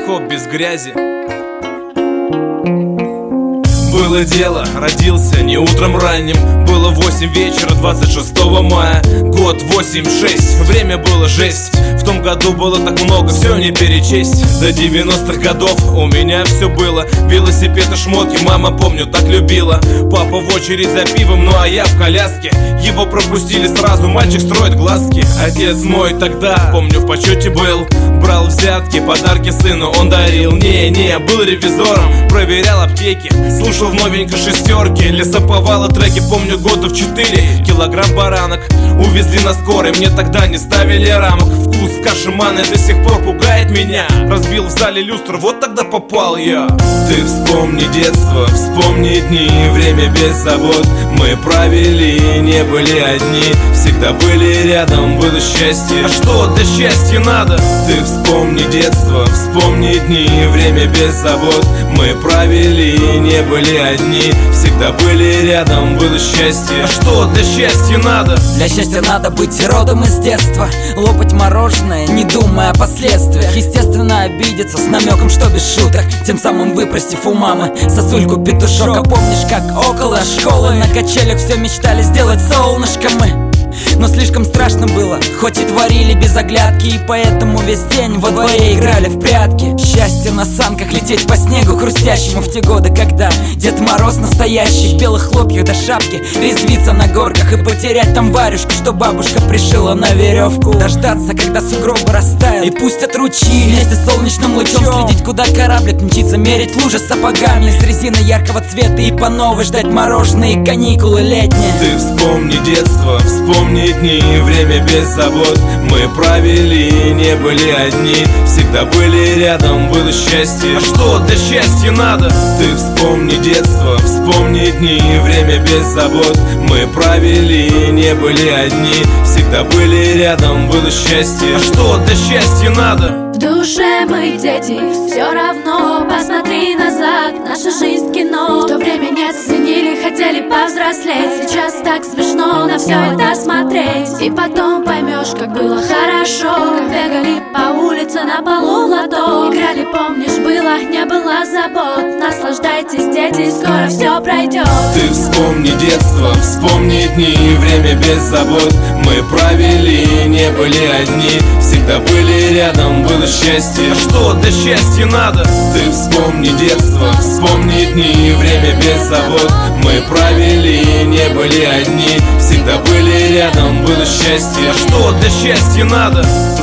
хип-хоп без грязи. Было дело, родился не утром ранним. Было 8 вечера 26 мая. Год 8-6, время было жесть. В том году было так много, все не перечесть. До 90-х годов у меня все было. Велосипед и шмотки, мама, помню, так любила. Папа в очередь за пивом, ну а я в коляске. Его пропустили сразу, мальчик строит глазки. Отец мой тогда, помню, в почете был. Брал взятки, подарки сыну он дарил. Не, был ревизором, проверял аптеки. Слушал в новенькой шестерке лесоповала треки, помню, года в 4. Килограмм баранок увезли на скорой, мне тогда не ставили рамок. Вкус каши манной до сих пор пугает меня. Разбил в зале люстру, вот тогда попал я. Ты вспомни детство, вспомни дни, время без забот мы провели, не были одни, всегда были рядом, было счастье. А что для счастья надо? Ты вспомни детство, вспомни дни, время без забот мы провели, не были одни, всегда были рядом, было счастье. А что для счастья надо? Для счастья надо быть родом из детства, лопать мороженое, не думая о последствиях. Естественно, обидеться с намеком, что без шуток, тем самым выпросив у мамы сосульку петушок. А помнишь, как около школы на качелях все мечтали сделать солнышко мы? Но слишком страшно было, хоть и творили без оглядки, и поэтому весь день во дворе играли в прятки. Счастье на санках, лететь по снегу хрустящему в те годы, когда Дед Мороз настоящий, в белых хлопьях до шапки, резвиться на горках и потерять там варежку, что бабушка пришила на веревку. Дождаться, когда сугробы растают и пустят ручьи, вместе с солнечным лучом следить, куда кораблик мчится, мерить лужи сапогами с резины яркого цвета и по новой ждать мороженые каникулы летние. Ты вспомни детство, вспомни дни, время без забот мы провели, не были одни, всегда были рядом, было счастье. А что для счастья надо? Ты вспомни детство, вспомни дни, время без забот мы провели, не были одни, всегда были рядом, было счастье. А что для счастья надо? В душе мы дети, все равно посмотри назад, наша жизнь кино. В то время не ценили, хотели повзрослеть. Сейчас так смешно на все это смотреть. И потом поймешь, как было хорошо, как бегали по улице на полу в лото. Играли, помнишь, было, не было забот. Наслаждайтесь, дети, скоро все пройдет. Ты вспомни детство, вспомни дни, время без забот мы провели, не были одни, всегда были рядом, было счастье. А что для счастья надо? Ты вспомни детство, вспомни дни, время без забот мы провели, не были одни, всегда были рядом, было счастье. А что для счастья надо?